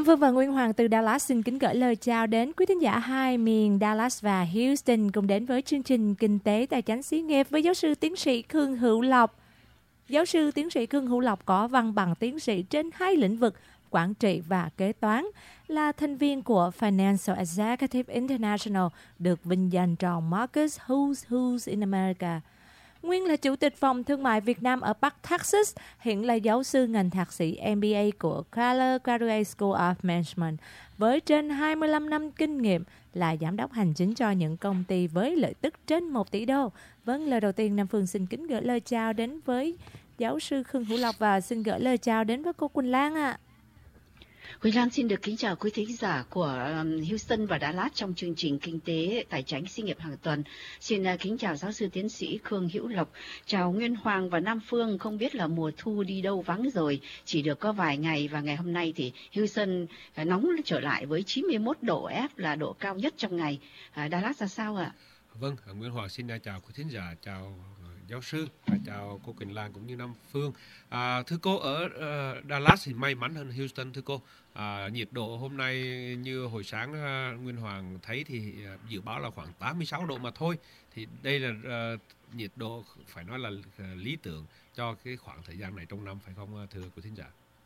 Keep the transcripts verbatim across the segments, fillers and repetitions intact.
Phương và Nguyên Hoàng từ Dallas xin kính gửi lời chào đến quý thính giả hai miền Dallas và Houston cùng đến với chương trình Kinh tế Tài chánh xí nghiệp với giáo sư tiến sĩ Khương Hữu Lộc. Giáo sư tiến sĩ Khương Hữu Lộc có văn bằng tiến sĩ trên hai lĩnh vực quản trị và kế toán, là thành viên của Financial Executive International, được vinh danh tròn Marcus Who's Who's in America. Nguyên là Chủ tịch Phòng Thương mại Việt Nam ở Bắc Texas, hiện là giáo sư ngành thạc sĩ em bê a của Keller Graduate School of Management, với trên hai mươi lăm năm kinh nghiệm, là giám đốc hành chính cho những công ty với lợi tức trên một tỷ đô. Vâng, lời đầu tiên Nam Phương xin kính gửi lời chào đến với giáo sư Khương Hữu Lộc và xin gửi lời chào đến với cô Quỳnh Lan ạ. À. Quỳnh Lan xin được kính chào quý thính giả của Houston và Dallas trong chương trình Kinh tế Tài chánh xí nghiệp hàng tuần. Xin kính chào giáo sư tiến sĩ Khương Hữu Lộc, chào Nguyên Hoàng và Nam Phương. Không biết là mùa thu đi đâu vắng rồi, chỉ được có vài ngày và ngày hôm nay thì Houston nóng trở lại với chín mươi mốt độ F là độ cao nhất trong ngày. Dallas ra sao ạ? Vâng, Nguyên Hoàng xin chào quý thính giả, chào giáo sư, và chào cô Quỳnh Lan cũng như Nam Phương. À, thưa cô, ở uh, Dallas thì may mắn hơn Houston thưa cô. À, nhiệt độ hôm nay như hồi sáng uh, Nguyên Hoàng thấy thì uh, dự báo là khoảng tám mươi sáu độ mà thôi. Thì đây là uh, nhiệt độ phải nói là uh, lý tưởng cho cái khoảng thời gian này trong năm, phải không uh, thưa quý thính giả?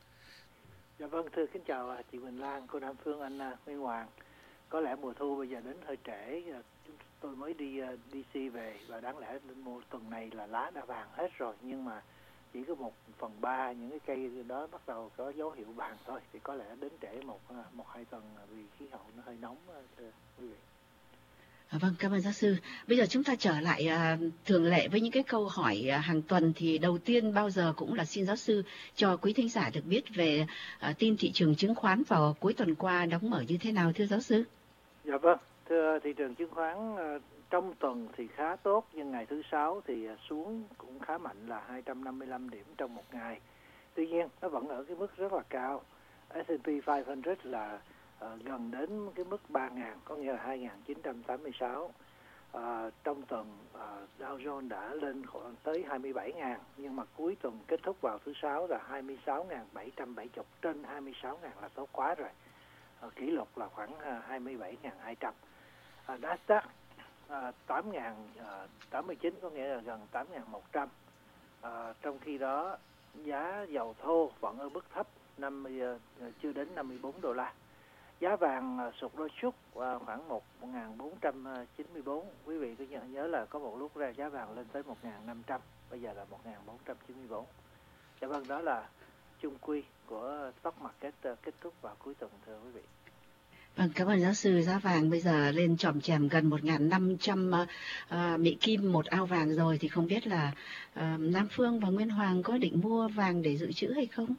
Dạ vâng, thưa kính chào chị Quỳnh Lan, cô Nam Phương, anh uh, Nguyên Hoàng. Có lẽ mùa thu bây giờ đến hơi trễ. Tôi mới đi uh, đê xê về và đáng lẽ một tuần này là lá đã vàng hết rồi, nhưng mà chỉ có một phần ba những cái cây đó bắt đầu có dấu hiệu vàng thôi, thì có lẽ đến trễ một một hai tuần vì khí hậu nó hơi nóng, thưa quý vị. À, vâng, cảm ơn giáo sư. Bây giờ chúng ta trở lại uh, thường lệ với những cái câu hỏi uh, hàng tuần. Thì đầu tiên bao giờ cũng là xin giáo sư cho quý thính giả được biết về uh, tin thị trường chứng khoán vào cuối tuần qua đóng mở như thế nào thưa giáo sư? Dạ vâng, thưa thị trường chứng khoán uh, trong tuần thì khá tốt, nhưng ngày thứ sáu thì uh, xuống cũng khá mạnh là hai trăm năm mươi lăm điểm trong một ngày. Tuy nhiên nó vẫn ở cái mức rất là cao. ét and pê năm trăm là uh, gần đến cái mức ba nghìn, có nghĩa là hai nghìn chín trăm tám mươi sáu. Uh, trong tuần uh, Dow Jones đã lên khoảng tới hai mươi bảy nghìn, nhưng mà cuối tuần kết thúc vào thứ sáu là hai mươi sáu nghìn bảy trăm bảy mươi, trên hai mươi sáu nghìn là tốt quá rồi. Uh, kỷ lục là khoảng uh, hai mươi bảy nghìn hai trăm. Uh, Nasdaq uh, tám nghìn tám mươi chín, có nghĩa là gần tám nghìn một trăm. Uh, trong khi đó giá dầu thô vẫn ở mức thấp, năm mươi, uh, chưa đến năm mươi bốn đô la. Giá vàng uh, sụt đôi chút uh, khoảng một nghìn bốn trăm chín mươi bốn. Quý vị có nhớ, nhớ là có một lúc ra giá vàng lên tới một nghìn năm trăm, bây giờ là một nghìn bốn trăm chín mươi bốn. Dạ vâng, đó là chung quy của stock market uh, kết thúc vào cuối tuần, thưa quý vị. Vâng, cảm ơn giáo sư. Giá vàng bây giờ lên chòm chèm gần một nghìn năm trăm uh, Mỹ Kim một ao vàng rồi, thì không biết là uh, Nam Phương và Nguyên Hoàng có định mua vàng để dự trữ hay không?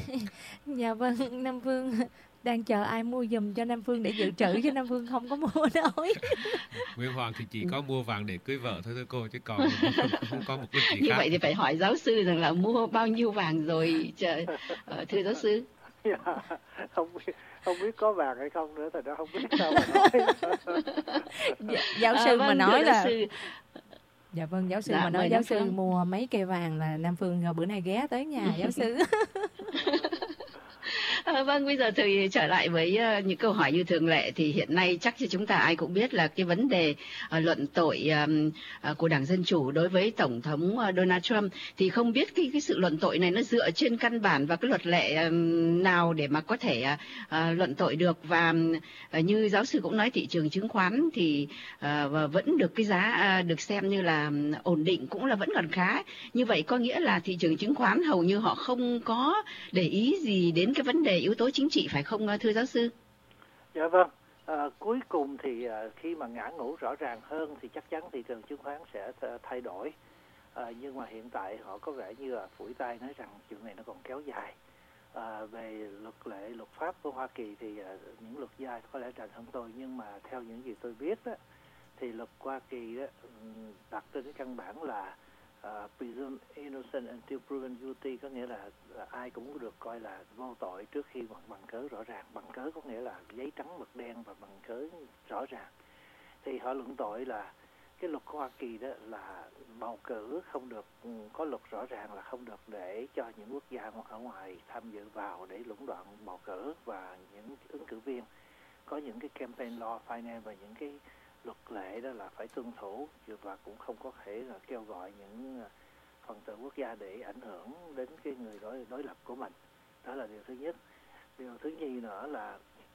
Dạ vâng, Nam Phương đang chờ ai mua giùm cho Nam Phương để dự trữ, chứ Nam Phương không có mua nổi. Nguyên Hoàng thì chỉ có mua vàng để cưới vợ thôi thưa cô, chứ còn không có một cái gì khác. Như vậy thì phải hỏi giáo sư rằng là mua bao nhiêu vàng rồi, chờ, uh, thưa giáo sư. Dạ, không biết không biết có vàng hay không nữa, thì nó không biết sao mà nói. Dạ, giáo sư à, vâng, mà nói là sư. Dạ vâng, giáo sư dạ, mà nói giáo sư Phương mua mấy cây vàng là Nam Phương bữa nay ghé tới nhà giáo sư. À, vâng, bây giờ thì trở lại với uh, những câu hỏi như thường lệ. Thì hiện nay chắc cho chúng ta ai cũng biết là cái vấn đề uh, luận tội um, uh, của Đảng Dân Chủ đối với Tổng thống uh, Donald Trump. Thì không biết cái, cái sự luận tội này nó dựa trên căn bản và cái luật lệ um, nào để mà có thể uh, uh, luận tội được. Và uh, như giáo sư cũng nói, thị trường chứng khoán thì uh, vẫn được cái giá uh, được xem như là um, ổn định, cũng là vẫn còn khá. Như vậy có nghĩa là thị trường chứng khoán hầu như họ không có để ý gì đến cái vấn đề yếu tố chính trị, phải không thưa giáo sư? Dạ vâng, à, cuối cùng thì à, khi mà ngã ngũ rõ ràng hơn thì chắc chắn thị trường chứng khoán sẽ thay đổi. À, nhưng mà hiện tại họ có vẻ như là phủi tay nói rằng chuyện này nó còn kéo dài. À, về luật lệ, luật pháp của Hoa Kỳ thì à, những luật gia có lẽ rành hơn tôi, nhưng mà theo những gì tôi biết đó, thì luật Hoa Kỳ đó, đặt trên cái căn bản là Uh, presume innocent until proven guilty, có nghĩa là, là ai cũng được coi là vô tội trước khi bằng, bằng cớ rõ ràng. Bằng cớ có nghĩa là giấy trắng mực đen và bằng cớ rõ ràng. Thì họ luận tội là cái luật của Hoa Kỳ đó là bầu cử không được, có luật rõ ràng là không được để cho những quốc gia ở ngoài tham dự vào để lũng đoạn bầu cử, và những ứng cử viên có những cái campaign law finance và những cái luật lệ đó là phải tuân thủ, và cũng không có thể là kêu gọi những phần tử quốc gia để ảnh hưởng đến cái người đối đối lập của mình. Đó là điều thứ nhất. Điều thứ nhì nữa là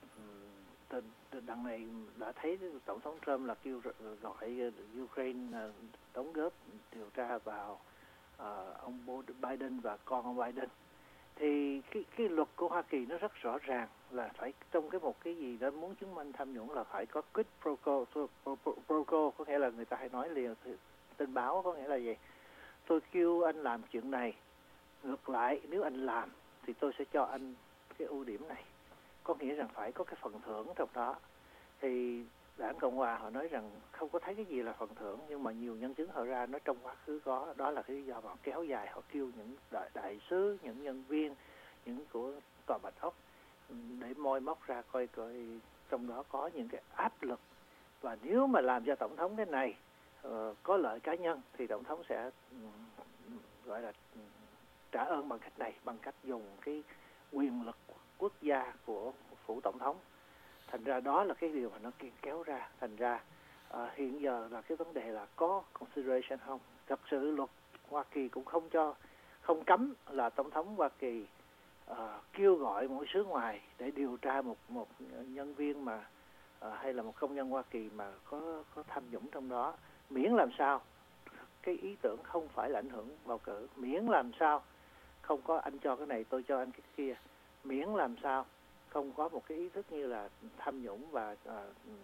đằng này đã thấy tổng thống Trump là kêu gọi Ukraine đóng góp điều tra vào uh, ông Biden và con ông Biden. Thì cái cái luật của Hoa Kỳ nó rất rõ ràng là phải trong cái một cái gì đó muốn chứng minh tham nhũng là phải có quid pro quo, pro, pro, pro quo, có nghĩa là người ta hay nói liền tình báo, có nghĩa là gì? Tôi kêu anh làm chuyện này, ngược lại nếu anh làm thì tôi sẽ cho anh cái ưu điểm này, có nghĩa rằng phải có cái phần thưởng trong đó. Thì đảng Cộng Hòa họ nói rằng không có thấy cái gì là phần thưởng, nhưng mà nhiều nhân chứng họ ra nói trong quá khứ có. Đó là cái lý do mà họ kéo dài, họ kêu những đại, đại sứ, những nhân viên, những của Tòa Bạch Ốc để moi móc ra coi coi trong đó có những cái áp lực, và nếu mà làm cho tổng thống cái này uh, có lợi cá nhân thì tổng thống sẽ um, gọi là um, trả ơn bằng cách này, bằng cách dùng cái quyền lực quốc gia của phủ tổng thống. Thành ra đó là cái điều mà nó kéo ra. Thành ra uh, hiện giờ là cái vấn đề là có consideration không. Thật sự luật Hoa Kỳ cũng không cho, không cấm là tổng thống Hoa Kỳ uh, kêu gọi một sứ ngoài để điều tra một một nhân viên mà uh, hay là một công nhân Hoa Kỳ mà có có tham nhũng trong đó, miễn làm sao cái ý tưởng không phải là ảnh hưởng bầu cử, miễn làm sao không có anh cho cái này tôi cho anh cái kia, miễn làm sao không có một cái ý thức như là tham nhũng và uh,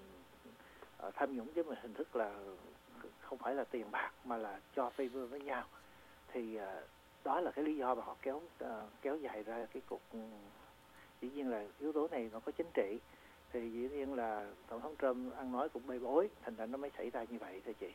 uh, tham nhũng với một hình thức là không phải là tiền bạc mà là cho favor với nhau. Thì uh, đó là cái lý do mà họ kéo uh, kéo dài ra cái cuộc. Dĩ nhiên là yếu tố này nó có chính trị, thì dĩ nhiên là tổng thống Trump ăn nói cũng bê bối, thành ra nó mới xảy ra như vậy thưa chị.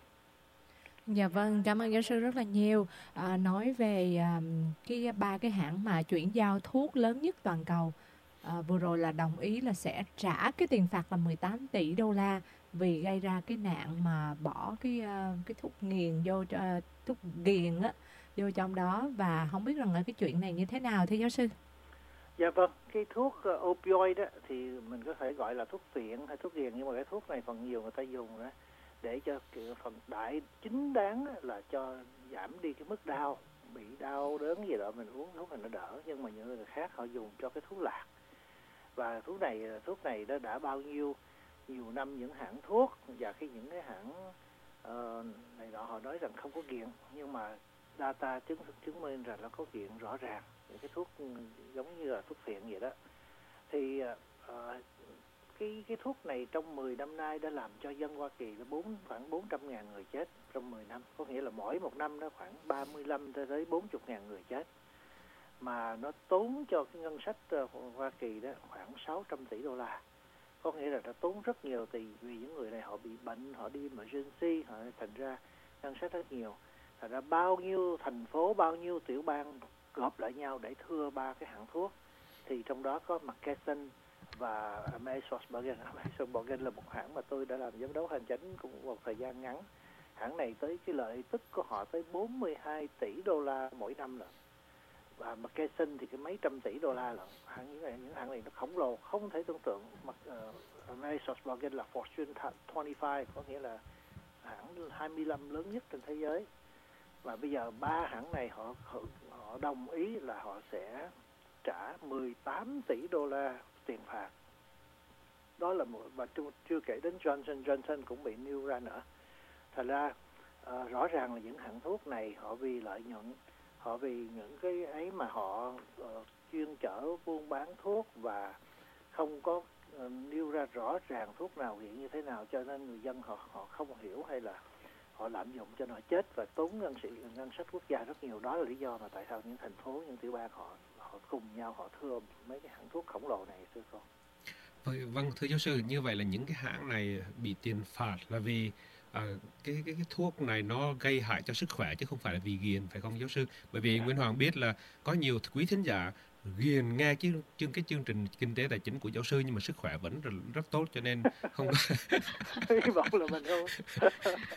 Dạ vâng, cảm ơn giáo sư rất là nhiều. À, nói về à, cái ba cái hãng mà chuyển giao thuốc lớn nhất toàn cầu, à, vừa rồi là đồng ý là sẽ trả cái tiền phạt là mười tám tỷ đô la vì gây ra cái nạn mà bỏ cái uh, cái thuốc nghiền vô uh, thuốc nghiền á vô trong đó, và không biết rằng là cái chuyện này như thế nào thưa giáo sư? Dạ vâng, cái thuốc uh, opioid đó thì mình có thể gọi là thuốc phiện hay thuốc nghiền, nhưng mà cái thuốc này phần nhiều người ta dùng đó để cho kiểu phần đại chính đáng là cho giảm đi cái mức đau, bị đau đớn gì đó mình uống thuốc này nó đỡ. Nhưng mà những người khác họ dùng cho cái thuốc lạc, và thuốc này thuốc này đã đã bao nhiêu nhiều năm những hãng thuốc và khi những cái hãng uh, này đó họ nói rằng không có nghiện, nhưng mà data chứng chứng minh rằng nó có nghiện rõ ràng, những cái thuốc giống như là thuốc phiện vậy đó. Thì uh, cái cái thuốc này trong mười năm nay đã làm cho dân Hoa Kỳ là bốn khoảng bốn trăm ngàn người chết trong mười năm, có nghĩa là mỗi một năm nó khoảng ba mươi lăm tới bốn mươi ngàn người chết, mà nó tốn cho cái ngân sách Hoa Kỳ đó khoảng sáu trăm tỷ đô la. Có nghĩa là nó tốn rất nhiều, thì vì những người này họ bị bệnh, họ đi emergency, họ thành ra ngân sách rất nhiều. Thành ra bao nhiêu thành phố, bao nhiêu tiểu bang gộp lại nhau để thưa ba cái hãng thuốc, thì trong đó có McKesson và AmerisourceBergen. AmerisourceBergen là một hãng mà tôi đã làm giám đốc hành chính cũng một thời gian ngắn. Hãng này tới cái lợi tức của họ tới bốn mươi hai tỷ đô la mỗi năm lận, và McKesson thì cái mấy trăm tỷ đô la lận. Hãng những này những hãng này nó khổng lồ không thể tưởng tượng. Mà uh, AmerisourceBergen là Fortune hai mươi lăm, có nghĩa là hãng hai mươi lăm lớn nhất trên thế giới. Và bây giờ ba hãng này họ, họ họ đồng ý là họ sẽ trả mười tám tỷ đô la tiền phạt. Đó là một, và chưa, chưa kể đến Johnson Johnson cũng bị nêu ra nữa. Thật ra uh, rõ ràng là những hãng thuốc này họ vì lợi nhuận, họ vì những cái ấy mà họ uh, chuyên chở buôn bán thuốc và không có uh, nêu ra rõ ràng thuốc nào hiện như thế nào, cho nên người dân họ họ không hiểu, hay là họ lạm dụng cho nó chết và tốn ngân sĩ ngân sách quốc gia rất nhiều. Đó là lý do mà tại sao những thành phố, những tiểu bang họ họ cùng nhau họ thưa mấy cái hãng thuốc khổng lồ này thưa cô. Vâng, thưa giáo sư, như vậy là những cái hãng này bị tiền phạt là vì à, cái, cái cái thuốc này nó gây hại cho sức khỏe chứ không phải là vì ghiền, phải không giáo sư? Bởi vì Nguyễn Hoàng biết là có nhiều quý thính giả ghiền nghe chứ chương cái chương trình kinh tế tài chính của giáo sư, nhưng mà sức khỏe vẫn rất, rất tốt, cho nên không có hy vọng là mình không.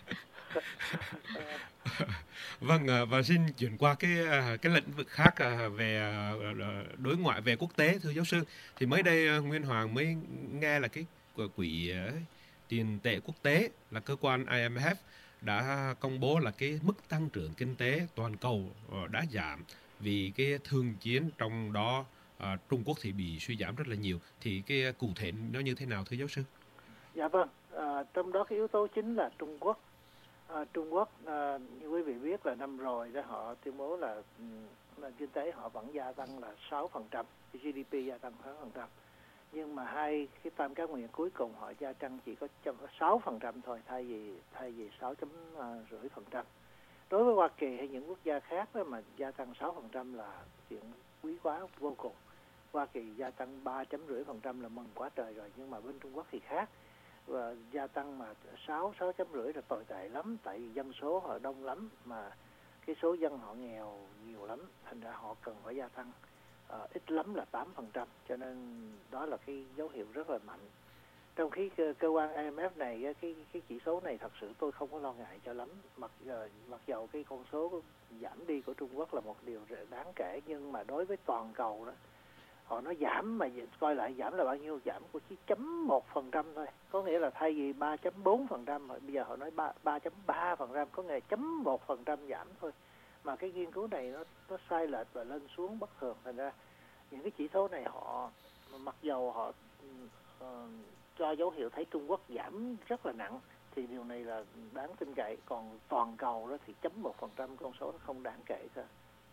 Vâng, à, và xin chuyển qua cái à, cái lĩnh vực khác à, về à, đối ngoại, về quốc tế, thưa giáo sư. Thì mới đây à, Nguyên Hoàng mới nghe là cái quỹ à, tiền tệ quốc tế là cơ quan i em ép đã công bố là cái mức tăng trưởng kinh tế toàn cầu à, đã giảm vì cái thương chiến, trong đó à, Trung Quốc thì bị suy giảm rất là nhiều. Thì cái cụ thể nó như thế nào, thưa giáo sư? Dạ vâng, à, trong đó cái yếu tố chính là Trung Quốc. À, Trung Quốc à, như quý vị biết là năm rồi đó họ tuyên bố là nền kinh tế họ vẫn gia tăng là sáu phần trăm, giê đê pê gia tăng sáu phần trăm. Nhưng mà hai cái tam cá nguyện cuối cùng họ gia tăng chỉ có sáu phần trăm thôi, thay vì thay vì sáu chấm rưỡi phần trăm. Đối với Hoa Kỳ hay những quốc gia khác đó mà gia tăng sáu phần trăm là chuyện quý quá vô cùng. Hoa Kỳ gia tăng ba chấm rưỡi phần trăm là mừng quá trời rồi, nhưng mà bên Trung Quốc thì khác. Và gia tăng mà sáu, sáu chấm rưỡi là tồi tệ lắm, tại vì dân số họ đông lắm, mà cái số dân họ nghèo nhiều lắm, thành ra họ cần phải gia tăng uh, ít lắm là tám phần trăm, cho nên đó là cái dấu hiệu rất là mạnh. Trong khi cơ, cơ quan i em ép này, cái cái chỉ số này thật sự tôi không có lo ngại cho lắm, mặc uh, mặc dầu cái con số giảm đi của Trung Quốc là một điều đáng kể, nhưng mà đối với toàn cầu đó, họ nói giảm mà coi lại giảm là bao nhiêu, giảm của chỉ chấm một phần trăm thôi, có nghĩa là thay vì ba chấm bốn phần trăm bây giờ họ nói ba chấm ba phần trăm, có nghĩa là chấm một phần trăm giảm thôi, mà cái nghiên cứu này nó nó sai lệch và lên xuống bất thường, thành ra những cái chỉ số này họ mặc dầu họ uh, cho dấu hiệu thấy Trung Quốc giảm rất là nặng thì điều này là đáng tin cậy, còn toàn cầu đó thì chấm một phần trăm con số nó không đáng kể thôi.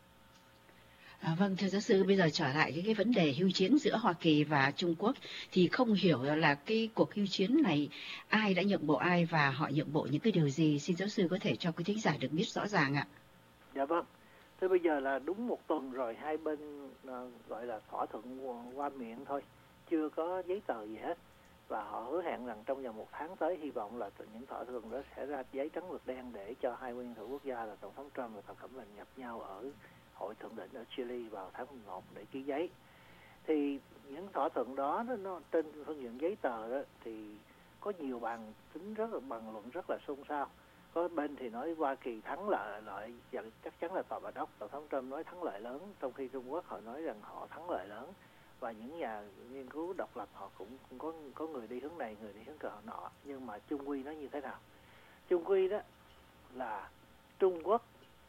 À, vâng, thưa giáo sư, bây giờ trở lại cái, cái vấn đề hưu chiến giữa Hoa Kỳ và Trung Quốc thì không hiểu là cái cuộc hưu chiến này ai đã nhượng bộ ai và họ nhượng bộ những cái điều gì, xin giáo sư có thể cho quý thính giả được biết rõ ràng ạ. Dạ vâng, thế bây giờ là đúng một tuần rồi hai bên uh, gọi là thỏa thuận qua miệng thôi, chưa có giấy tờ gì hết, và họ hứa hẹn rằng trong vòng một tháng tới hy vọng là những thỏa thuận đó sẽ ra giấy trắng mực đen để cho hai nguyên thủ quốc gia là Tổng thống Trump và Tổng thống Biden gặp nhau ở Hội Thượng đỉnh ở Chile vào tháng mười một để ký giấy. Thì những thỏa thuận đó nó trên phương diện giấy tờ đó thì có nhiều bàn tính rất là bàn luận rất là xôn xao. Có bên thì nói Hoa Kỳ thắng lợi lợi chắc chắn là tòa Bạch Ốc, Tổng thống Trump nói thắng lợi lớn, trong khi Trung Quốc họ nói rằng họ thắng lợi lớn, và những nhà nghiên cứu độc lập họ cũng, cũng có có người đi hướng này, người đi hướng cờ nọ, nhưng mà chung quy nó như thế nào? Chung quy đó là Trung Quốc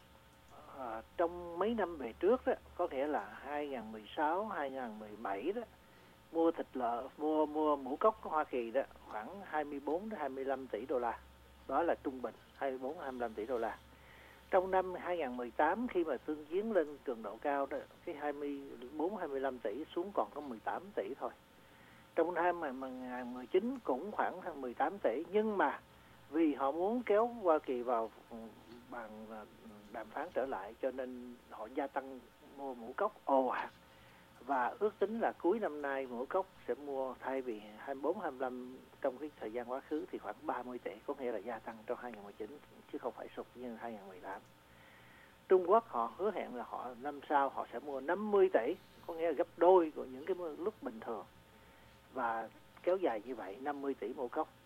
à, trong mấy năm về trước đó, có nghĩa là hai không một sáu, hai không một bảy đó, mua thịt lợn, mua mua ngũ cốc của Hoa Kỳ đó khoảng hai mươi bốn đến hai mươi lăm tỷ đô la. Đó là trung bình hai mươi bốn đến hai mươi lăm tỷ đô la. Trong năm hai không một tám khi mà thương chiến lên cường độ cao đó, cái hai mươi bốn hai mươi lăm tỷ xuống còn có mười tám tỷ thôi. Trong năm hai không một chín cũng khoảng mười tám tỷ, nhưng mà vì họ muốn kéo Hoa Kỳ vào bàn đàm phán trở lại cho nên họ gia tăng mua ngũ cốc ồ ạt, và ước tính là cuối năm nay ngũ cốc sẽ mua thay vì hai mươi bốn hai mươi lăm trong cái thời gian quá khứ thì khoảng ba mươi tỷ, có nghĩa là gia tăng trong hai không một chín chứ không phải sụt như hai không một tám. Trung Quốc họ hứa hẹn là họ năm sau họ sẽ mua năm mươi tỷ, có nghĩa là gấp đôi của những cái lúc bình thường, và kéo dài như vậy năm mươi tỷ ngũ cốc.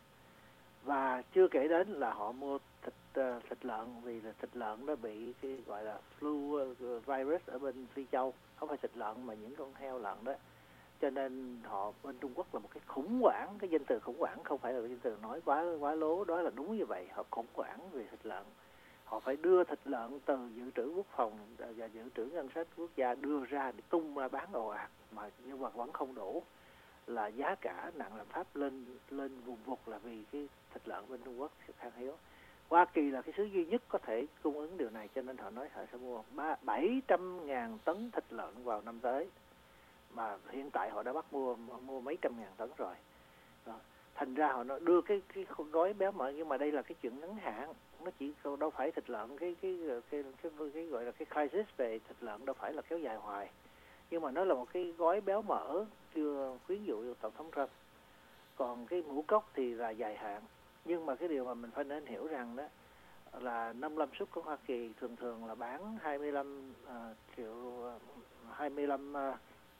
Và chưa kể đến là họ mua thịt uh, thịt lợn, vì là thịt lợn nó bị cái gọi là flu uh, virus ở bên Phi Châu, không phải thịt lợn mà những con heo lợn đó, cho nên họ bên Trung Quốc là một cái khủng hoảng, cái danh từ khủng hoảng không phải là danh từ nói quá quá lố, đó là đúng như vậy, họ khủng hoảng về thịt lợn, họ phải đưa thịt lợn từ dự trữ quốc phòng và dự trữ ngân sách quốc gia đưa ra để tung ra bán ồ ạt, mà nhưng mà vẫn không đủ, là giá cả nặng lạm phát lên lên vùng vụt là vì cái thịt lợn bên Trung Quốc sẽ khan hiếm. Hoa Kỳ là cái xứ duy nhất có thể cung ứng điều này, cho nên họ nói họ sẽ mua bảy trăm ngàn tấn thịt lợn vào năm tới, mà hiện tại họ đã bắt mua mua mấy trăm ngàn tấn rồi. Đó. Thành ra họ nói đưa cái cái gói béo mỡ, nhưng mà đây là cái chuyện ngắn hạn, nó chỉ đâu phải thịt lợn cái cái cái cái, cái, cái, cái gọi là cái crisis về thịt lợn đâu phải là kéo dài hoài, nhưng mà nó là một cái gói béo mỡ chưa khuyến dụ Tổng thống Trump. Còn cái ngũ cốc thì là dài hạn, nhưng mà cái điều mà mình phải nên hiểu rằng đó là nông lâm xuất của Hoa Kỳ thường thường là bán hai mươi lăm uh, triệu hai mươi lăm uh,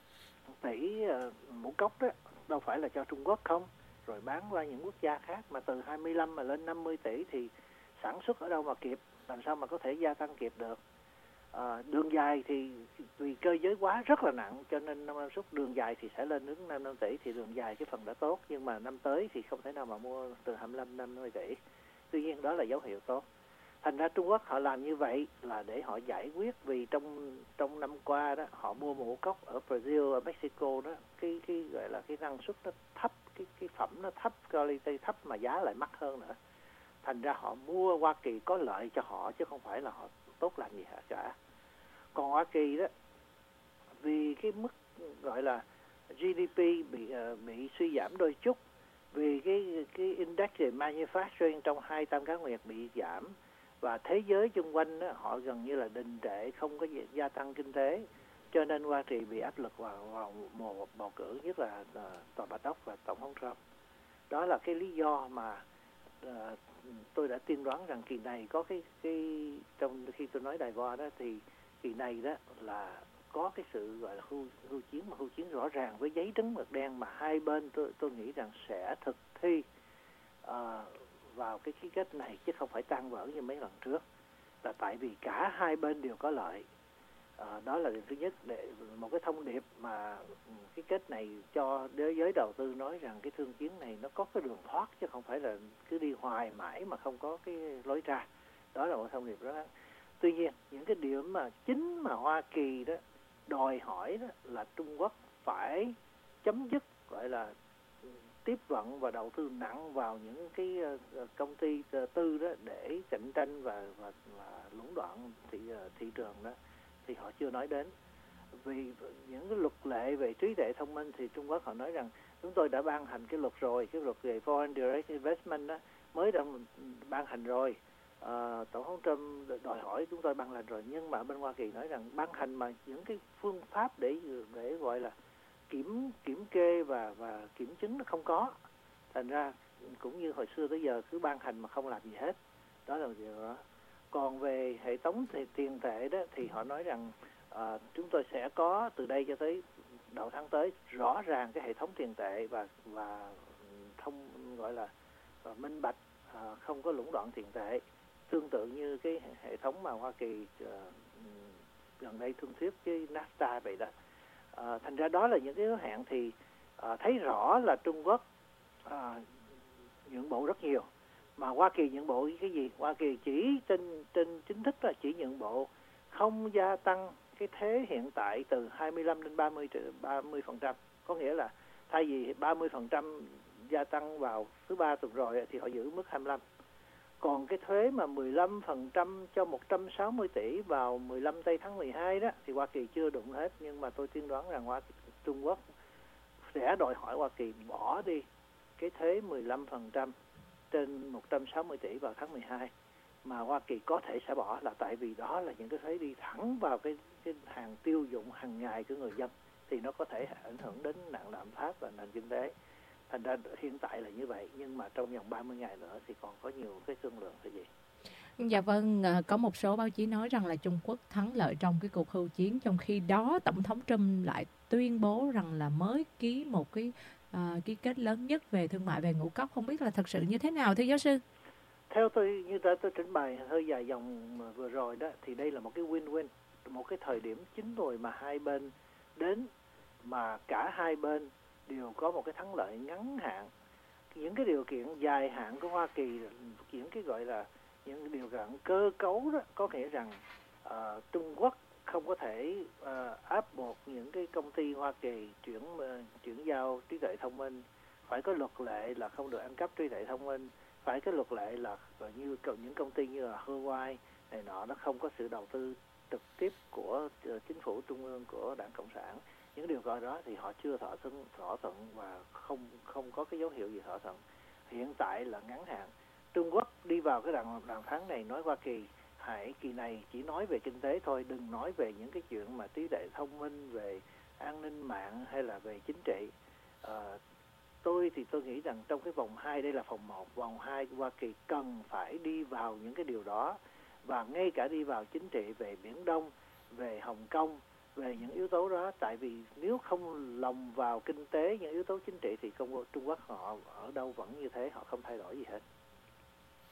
tỷ uh, ngũ cốc đó, đâu phải là cho Trung Quốc không, rồi bán qua những quốc gia khác, mà từ hai mươi lăm mà lên năm mươi tỷ thì sản xuất ở đâu mà kịp, làm sao mà có thể gia tăng kịp được. À, đường dài thì vì cơ giới hóa rất là nặng cho nên năng suất đường dài thì sẽ lên đến năm mươi tỷ, thì đường dài cái phần đã tốt, nhưng mà năm tới thì không thể nào mà mua từ hai mươi lăm năm mươi tỷ. Tuy nhiên đó là dấu hiệu tốt. Thành ra Trung Quốc họ làm như vậy là để họ giải quyết, vì trong trong năm qua đó họ mua ngũ cốc ở Brazil, ở Mexico đó, cái cái gọi là cái năng suất nó thấp, cái cái phẩm nó thấp, quality thấp mà giá lại mắc hơn nữa. Thành ra họ mua Hoa Kỳ có lợi cho họ chứ không phải là họ tốt làm gì cả. Còn Hoa Kỳ đó, vì cái mức gọi là giê đê pê bị uh, bị suy giảm đôi chút, vì cái cái index về manufacturing trong hai tam cá nguyệt bị giảm, và thế giới xung quanh đó, họ gần như là đình trệ, không có gia tăng kinh tế, cho nên Hoa Kỳ bị áp lực vào, vào mùa bầu cử, nhất là uh, tòa Bạch Ốc và tổng thống Trump. Đó là cái lý do mà uh, tôi đã tiên đoán rằng kỳ này có cái cái trong khi tôi nói đài voa đó thì kỳ này đó là có cái sự gọi là hưu, hưu chiến, mà hưu chiến rõ ràng với giấy trắng mực đen, mà hai bên tôi tôi nghĩ rằng sẽ thực thi uh, vào cái ký kết này, chứ không phải tan vỡ như mấy lần trước, là tại vì cả hai bên đều có lợi. À, đó là điều thứ nhất, để một cái thông điệp mà cái kết này cho giới đầu tư nói rằng cái thương chiến này nó có cái đường thoát, chứ không phải là cứ đi hoài mãi mà không có cái lối ra. Đó là một thông điệp đó. Tuy nhiên những cái điểm mà chính mà Hoa Kỳ đó đòi hỏi đó là Trung Quốc phải chấm dứt gọi là tiếp vận và đầu tư nặng vào những cái công ty tư đó để cạnh tranh và và, và lũng đoạn thị thị trường đó, thì họ chưa nói đến. Vì những cái luật lệ về trí tuệ thông minh thì Trung Quốc họ nói rằng chúng tôi đã ban hành cái luật rồi, cái luật về Foreign Direct Investment đó mới đã ban hành rồi. À, Tổng thống Trump đòi hỏi chúng tôi ban hành rồi, nhưng mà bên Hoa Kỳ nói rằng ban hành mà những cái phương pháp để để gọi là kiểm kiểm kê và và kiểm chứng nó không có. Thành ra cũng như hồi xưa tới giờ cứ ban hành mà không làm gì hết. Đó là một điều đó. Còn về hệ thống thì tiền tệ đó thì họ nói rằng à, chúng tôi sẽ có từ đây cho tới đầu tháng tới rõ ràng cái hệ thống tiền tệ và và thông gọi là và minh bạch, à, không có lũng đoạn tiền tệ, tương tự như cái hệ thống mà Hoa Kỳ uh, gần đây thương thuyết với NAFTA vậy đó. À, thành ra đó là những cái hứa hẹn thì à, thấy rõ là Trung Quốc à, nhượng bộ rất nhiều, mà Hoa Kỳ nhượng bộ cái gì? Hoa Kỳ chỉ trên trên chính thức là chỉ nhượng bộ không gia tăng cái thế hiện tại từ hai mươi lăm đến ba mươi phần trăm, có nghĩa là thay vì ba mươi phần trăm gia tăng vào thứ ba tuần rồi thì họ giữ mức hai mươi lăm. Còn cái thuế mà mười lăm phần trăm cho một trăm sáu mươi tỷ vào mười lăm tây tháng mười hai đó thì Hoa Kỳ chưa đụng hết, nhưng mà tôi tiên đoán rằng Hoa Trung Quốc sẽ đòi hỏi Hoa Kỳ bỏ đi cái thuế mười lăm phần trăm trên một trăm sáu mươi tỷ vào tháng mười hai, mà Hoa Kỳ có thể sẽ bỏ là tại vì đó là những cái thuế đi thẳng vào cái, cái hàng tiêu dụng hàng ngày của người dân, thì nó có thể ảnh hưởng đến nạn lạm phát và nền kinh tế. Thành ra hiện tại là như vậy, nhưng mà trong vòng ba mươi ngày nữa thì còn có nhiều cái thương lượng cái gì. Dạ vâng, có một số báo chí nói rằng là Trung Quốc thắng lợi trong cái cuộc hưu chiến, trong khi đó Tổng thống Trump lại tuyên bố rằng là mới ký một cái uh, ký kết lớn nhất về thương mại về ngũ cốc. Không biết là thật sự như thế nào thưa giáo sư? Theo tôi, như đã tôi trình bày hơi dài dòng vừa rồi đó, thì đây là một cái win-win, một cái thời điểm chín mùi mà hai bên đến, mà cả hai bên đều có một cái thắng lợi ngắn hạn. Những cái điều kiện dài hạn của Hoa Kỳ, những cái gọi là những điều kiện cơ cấu đó, có nghĩa rằng uh, Trung Quốc không có thể uh, áp buộc những cái công ty Hoa Kỳ chuyển uh, chuyển giao trí tuệ thông minh, phải có luật lệ là không được ăn cắp trí tuệ thông minh, phải có luật lệ là như những công ty như là Huawei này nọ nó không có sự đầu tư trực tiếp của uh, chính phủ trung ương của Đảng Cộng sản. Những điều gọi đó thì họ chưa thỏa thuận thỏa thuận và không không có cái dấu hiệu gì thỏa thuận. Hiện tại là ngắn hạn. Trung Quốc đi vào cái đàm đàm phán này nói Hoa Kỳ hãy kỳ này chỉ nói về kinh tế thôi, đừng nói về những cái chuyện mà trí tuệ thông minh, về an ninh mạng hay là về chính trị. À, tôi thì tôi nghĩ rằng trong cái vòng hai, đây là vòng một, vòng hai Hoa Kỳ cần phải đi vào những cái điều đó, và ngay cả đi vào chính trị về Biển Đông, về Hồng Kông, về những yếu tố đó. Tại vì nếu không lồng vào kinh tế, những yếu tố chính trị thì Trung Quốc họ ở đâu vẫn như thế, họ không thay đổi gì hết.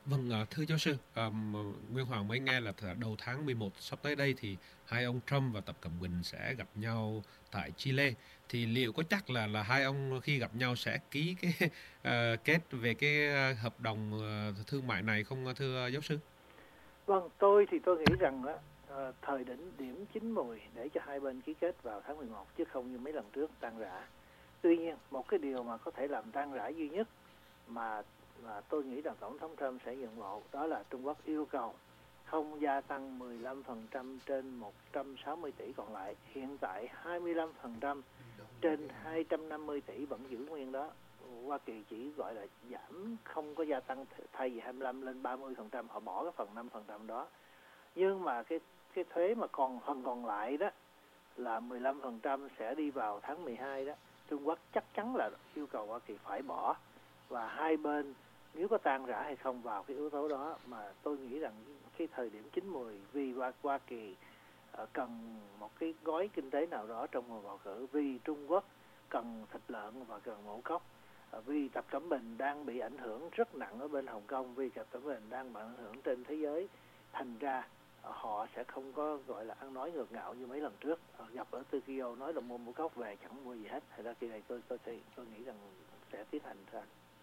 Vâng, à, thưa giáo sư, à, Nguyên Hoàng mới nghe là đầu tháng mười một sắp tới đây thì hai ông Trump và Tập Cận Bình sẽ gặp nhau tại Chile. Thì liệu có chắc là là hai ông khi gặp nhau sẽ ký cái uh, kết về cái uh, hợp đồng uh, thương mại này không thưa giáo sư? Vâng, tôi thì tôi nghĩ rằng á, uh, thời đỉnh điểm chín mùi để cho hai bên ký kết vào tháng mười một chứ không như mấy lần trước tan rã. Tuy nhiên, một cái điều mà có thể làm tan rã duy nhất mà mà tôi nghĩ rằng Tổng thống Trump sẽ nhượng bộ, đó là Trung Quốc yêu cầu không gia tăng mười lăm phần trăm trên một trăm sáu mươi tỷ còn lại. Hiện tại hai mươi lăm phần trăm trên hai trăm năm mươi tỷ vẫn giữ nguyên đó. Hoa Kỳ chỉ gọi là giảm, không có gia tăng, thay vì hai mươi lăm lên ba mươi phần trăm, họ bỏ cái phần năm phần trăm đó. Nhưng mà cái cái thuế mà còn phần còn lại đó là mười lăm phần trăm sẽ đi vào tháng mười hai đó. Trung Quốc chắc chắn là yêu cầu Hoa Kỳ phải bỏ, và hai bên nếu có tan rã hay không vào cái yếu tố đó, mà tôi nghĩ rằng cái thời điểm chín mùi vì Hoa, Hoa Kỳ uh, cần một cái gói kinh tế nào đó trong mùa bầu cử, vì Trung Quốc cần thịt lợn và cần ngũ cốc, uh, vì Tập Cận Bình đang bị ảnh hưởng rất nặng ở bên Hồng Kông, vì Tập Cận Bình đang bị ảnh hưởng trên thế giới, thành ra uh, họ sẽ không có gọi là ăn nói ngược ngạo như mấy lần trước. Uh, gặp ở Tokyo nói là mua ngũ cốc về chẳng mua gì hết, thành ra kỳ này tôi tôi tôi, tôi nghĩ rằng sẽ tiến hành ra.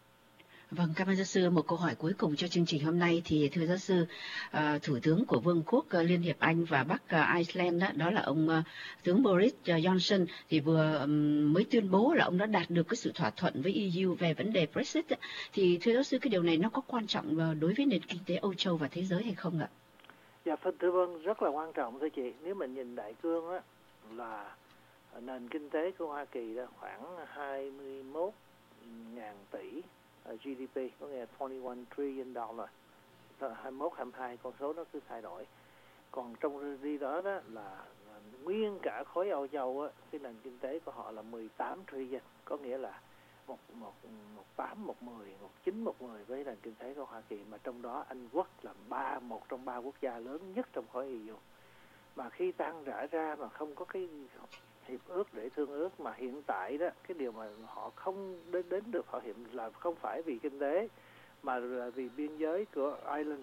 Vâng, cảm ơn giáo sư. Một câu hỏi cuối cùng cho chương trình hôm nay thì thưa giáo sư, uh, Thủ tướng của Vương quốc uh, Liên hiệp Anh và Bắc uh, Iceland đó, đó là ông uh, tướng Boris Johnson thì vừa um, mới tuyên bố là ông đã đạt được cái sự thỏa thuận với e u về vấn đề Brexit. Thì thưa giáo sư, cái điều này nó có quan trọng uh, đối với nền kinh tế Âu Châu và thế giới hay không ạ? Dạ, thưa vâng, rất là quan trọng thưa chị. Nếu mình nhìn đại cương á, là nền kinh tế của Hoa Kỳ là khoảng hai mươi mốt ngàn tỷ giê đê pê, có nghĩa là hai mươi mốt trillion dollar, hai mươi mốt, hai mươi hai, con số nó cứ thay đổi. Còn trong đi đó đó là, là nguyên cả khối Âu Châu á, cái nền kinh tế của họ là mười tám trillion, có nghĩa là một một một tám, một mười, một chín, một mười với nền kinh tế của Hoa Kỳ, mà trong đó Anh Quốc là ba một trong ba quốc gia lớn nhất trong khối e u. Mà khi tan rã ra mà không có cái hiệp ước để thương ước, mà hiện tại đó cái điều mà họ không đến đến được họ hiện là không phải vì kinh tế mà là vì biên giới của Ireland,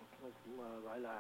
mà gọi là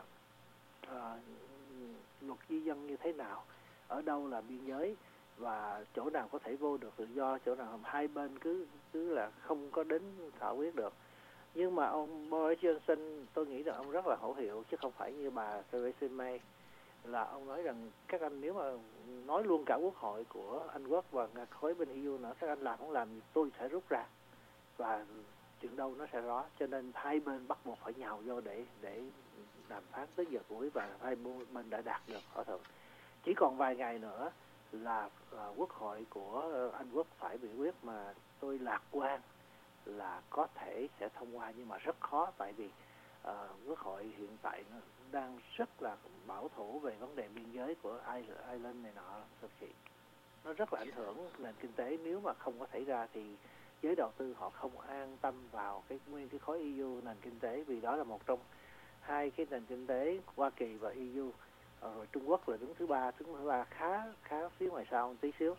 à, luật di dân như thế nào, ở đâu là biên giới và chỗ nào có thể vô được tự do, chỗ nào hai bên cứ cứ là không có đến thảo quyết được. Nhưng mà ông Boris Johnson, tôi nghĩ rằng ông rất là hữu hiệu chứ không phải như bà Theresa May, là ông nói rằng các anh nếu mà nói luôn cả quốc hội của Anh Quốc và khối bên e u nữa, các anh làm không làm tôi sẽ rút ra và chuyện đâu nó sẽ rõ. Cho nên hai bên bắt buộc phải nhào vô để để đàm phán tới giờ cuối, và hai bên đã đạt được thỏa thuận. Chỉ còn vài ngày nữa là uh, quốc hội của Anh Quốc phải biểu quyết, mà tôi lạc quan là có thể sẽ thông qua, nhưng mà rất khó, tại vì uh, quốc hội hiện tại nó đang rất là bảo thủ về vấn đề biên giới của Ireland này nọ, thực sự nó rất là ảnh hưởng nền kinh tế. Nếu mà không có xảy ra thì giới đầu tư họ không an tâm vào cái nguyên cái khối e u nền kinh tế, vì đó là một trong hai cái nền kinh tế, Hoa Kỳ và e u. Rồi Trung Quốc là đứng thứ ba, đứng thứ ba khá khá phía ngoài sau một tí xíu,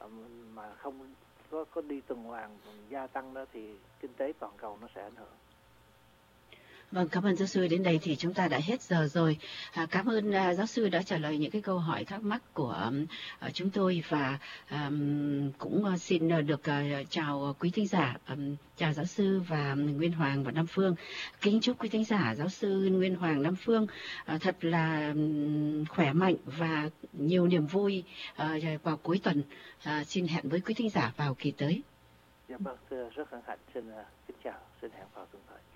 mà không có có đi tuần hoàn gia tăng đó thì kinh tế toàn cầu nó sẽ ảnh hưởng. Vâng, cảm ơn giáo sư. Đến đây thì chúng ta đã hết giờ rồi. À, cảm ơn à, giáo sư đã trả lời những cái câu hỏi thắc mắc của à, chúng tôi, và à, cũng à, xin được à, chào quý thính giả, à, chào giáo sư và Nguyên Hoàng và Nam Phương. Kính chúc quý thính giả giáo sư Nguyên Hoàng, Nam Phương à, thật là khỏe mạnh và nhiều niềm vui à, vào cuối tuần. À, xin hẹn với quý thính giả vào kỳ tới. Dạ vâng, rất hân hạnh, xin kính chào, xin hẹn vào tuần tới.